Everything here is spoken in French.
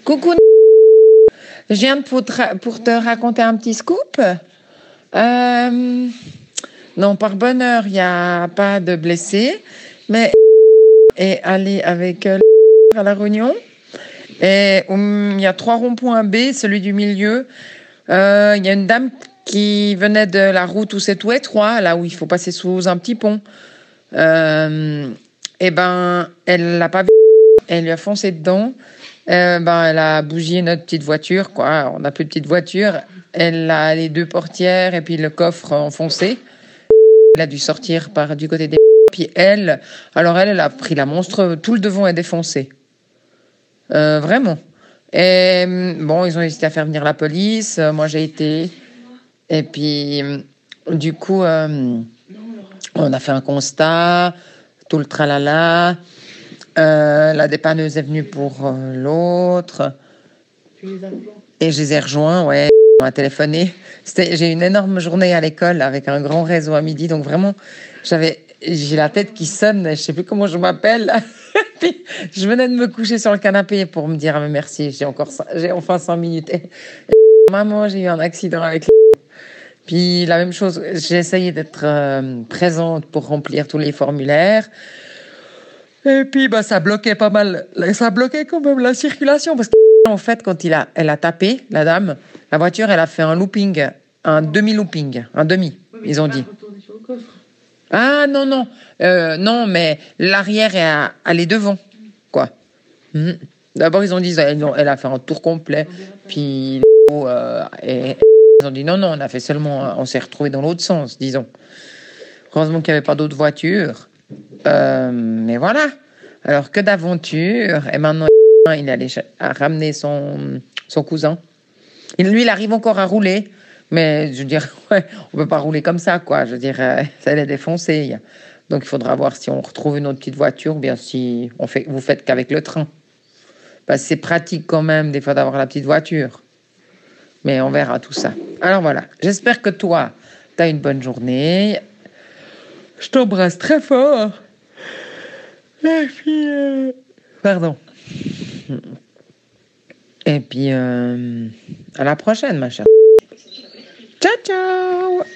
Coucou, je viens pour te raconter un petit scoop. Non, par bonheur, il n'y a pas de blessés, mais est allé avec à La Réunion. Et il y a 3 ronds-points B, celui du milieu. Il y a une dame qui venait de la route où c'est tout étroit, là où il faut passer sous un petit pont. Et ben, elle l'a pas vu, elle lui a foncé dedans. Elle a bougé notre petite voiture, quoi. On n'a plus de petite voiture. Elle a les 2 portières et puis le coffre enfoncé. Elle a dû sortir par du côté des... Puis elle a pris la monstre. Tout le devant est défoncé. Vraiment. Et bon, ils ont hésité à faire venir la police. Moi, j'ai été. Et puis, du coup, on a fait un constat. Tout le tralala. La dépanneuse est venue pour l'autre. Et je les ai rejoints, ouais. On a téléphoné. J'ai eu une énorme journée à l'école avec un grand réseau à midi. Donc vraiment, j'ai la tête qui sonne. Je sais plus comment je m'appelle. Puis, je venais de me coucher sur le canapé pour me dire merci. J'ai enfin 5 minutes. Et maman, j'ai eu un accident avec. Puis la même chose. J'ai essayé d'être présente pour remplir tous les formulaires. Et puis, ça bloquait pas mal. Ça bloquait quand même la circulation. Parce qu'en fait, quand elle a tapé, la dame, la voiture, elle a fait un looping, un demi-looping, un demi, ils ont dit. Ah, non, non. Non, mais l'arrière est allé devant, quoi. D'abord, ils ont dit, elle a fait un tour complet. Puis, ils ont dit, non, on a fait seulement, on s'est retrouvé dans l'autre sens, disons. Heureusement qu'il n'y avait pas d'autres voitures. Mais voilà. Alors que d'aventure. Et maintenant, il allait ramener son cousin. Lui, il arrive encore à rouler. Mais je veux dire, ouais, on peut pas rouler comme ça, quoi. Je veux dire, ça l'est défoncé. Donc, il faudra voir si on retrouve une autre petite voiture, ou bien si vous faites qu'avec le train. C'est pratique quand même, des fois, d'avoir la petite voiture. Mais on verra tout ça. Alors voilà. J'espère que toi, tu as une bonne journée. Je t'embrasse très fort. Et puis... Pardon. Et puis, à la prochaine, ma chère. Ciao, ciao.